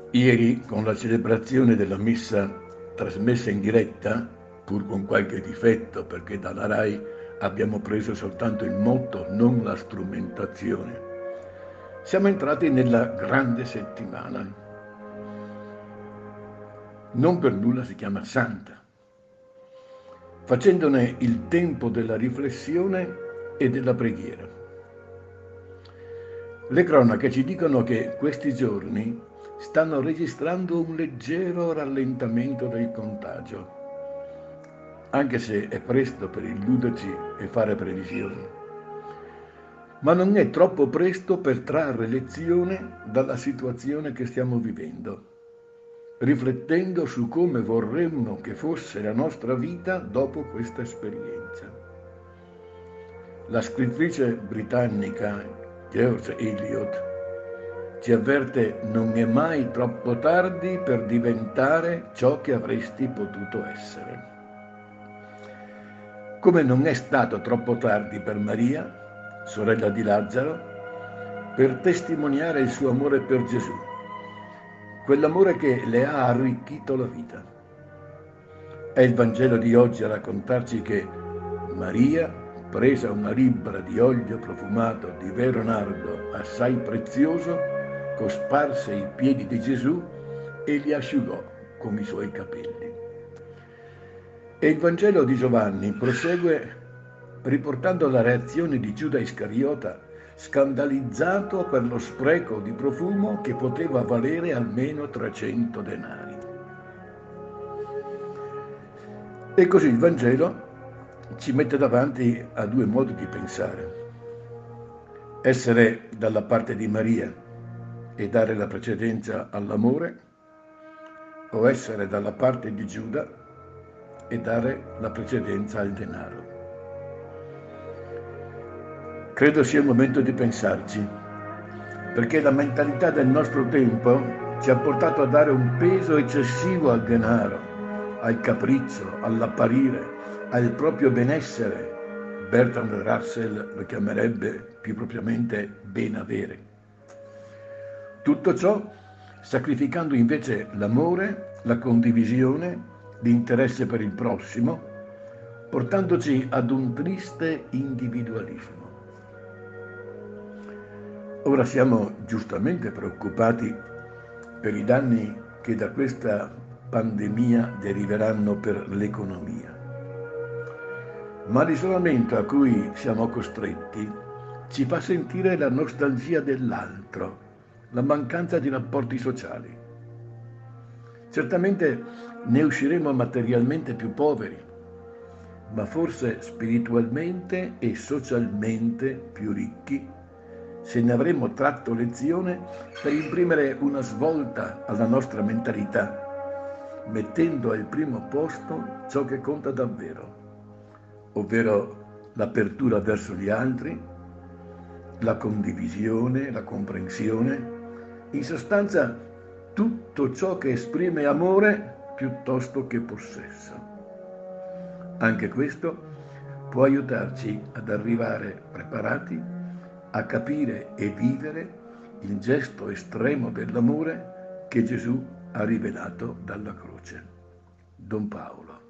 Ieri, con la celebrazione della messa trasmessa in diretta, pur con qualche difetto perché dalla RAI abbiamo preso soltanto il motto, non la strumentazione, siamo entrati nella grande settimana. Non per nulla si chiama Santa, facendone il tempo della riflessione e della preghiera. Le cronache ci dicono che questi giorni stanno registrando un leggero rallentamento del contagio, anche se è presto per illuderci e fare previsioni. Ma non è troppo presto per trarre lezione dalla situazione che stiamo vivendo, riflettendo su come vorremmo che fosse la nostra vita dopo questa esperienza. La scrittrice britannica George Eliot ci avverte: non è mai troppo tardi per diventare ciò che avresti potuto essere. Come non è stato troppo tardi per Maria, sorella di Lazzaro, per testimoniare il suo amore per Gesù, quell'amore che le ha arricchito la vita. È il Vangelo di oggi a raccontarci che Maria, presa una libbra di olio profumato di vero nardo assai prezioso, cosparse i piedi di Gesù e li asciugò con i suoi capelli. E il Vangelo di Giovanni prosegue riportando la reazione di Giuda Iscariota, scandalizzato per lo spreco di profumo che poteva valere almeno 300 denari. E così il Vangelo ci mette davanti a due modi di pensare: essere dalla parte di Maria e dare la precedenza all'amore, o essere dalla parte di Giuda e dare la precedenza al denaro. Credo sia il momento di pensarci, perché la mentalità del nostro tempo ci ha portato a dare un peso eccessivo al denaro, al capriccio, all'apparire, al proprio benessere. Bertrand Russell lo chiamerebbe più propriamente benavere. Tutto ciò sacrificando invece l'amore, la condivisione, l'interesse per il prossimo, portandoci ad un triste individualismo. Ora siamo giustamente preoccupati per i danni che da questa pandemia deriveranno per l'economia. Ma l'isolamento a cui siamo costretti ci fa sentire la nostalgia dell'altro, la mancanza di rapporti sociali. Certamente ne usciremo materialmente più poveri, ma forse spiritualmente e socialmente più ricchi, se ne avremo tratto lezione per imprimere una svolta alla nostra mentalità, mettendo al primo posto ciò che conta davvero, ovvero l'apertura verso gli altri, la condivisione, la comprensione, in sostanza tutto ciò che esprime amore piuttosto che possesso. Anche questo può aiutarci ad arrivare preparati a capire e vivere il gesto estremo dell'amore che Gesù ha rivelato dalla croce. Don Paolo.